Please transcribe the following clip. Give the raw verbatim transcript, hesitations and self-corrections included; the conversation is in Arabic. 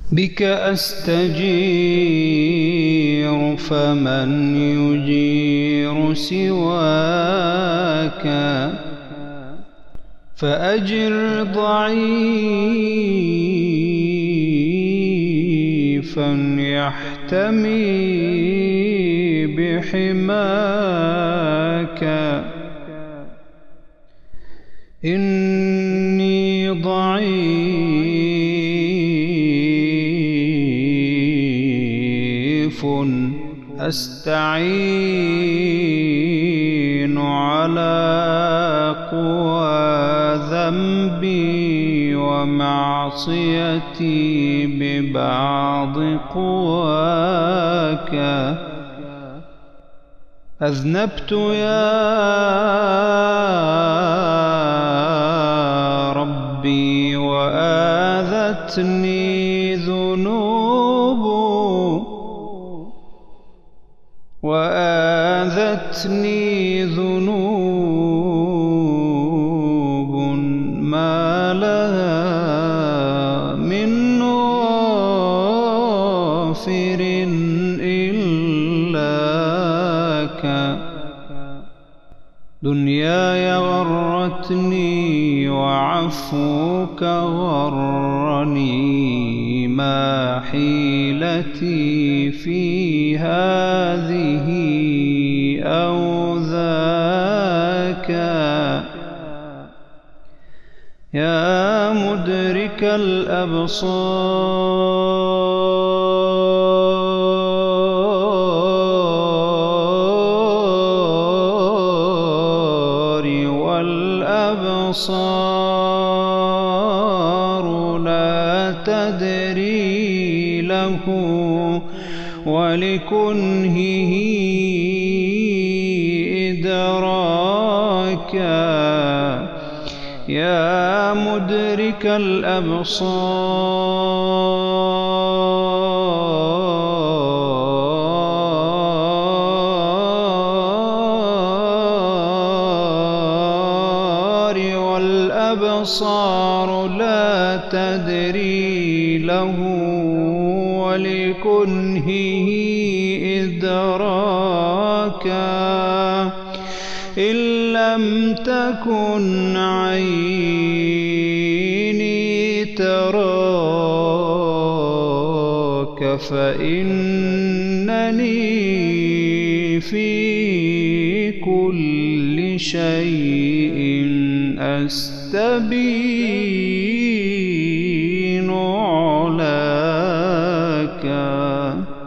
بك أستجير فمن يجير سواك، فأجر ضعيفا يحتمي بحماك. إني ضعيف أستعين على قوى ذنبي ومعصيتي ببعض قواك. أذنبت يا ربي وآذتني ذنوب وآذتني ذنوب ما لها من غافر إلاك. دنياي غرتني وعفوك غرني، ما حيلتي في هذه أو ذاك. يا مدرك الأبصار والأبصار لا تدري له ولكنهه إدراكا. يا مدرك الأبصار والأبصار لا تدري له ولكنهه إدراكا. إن لم تكن عيني تراك فإنني في كل شيء أستبين علاك.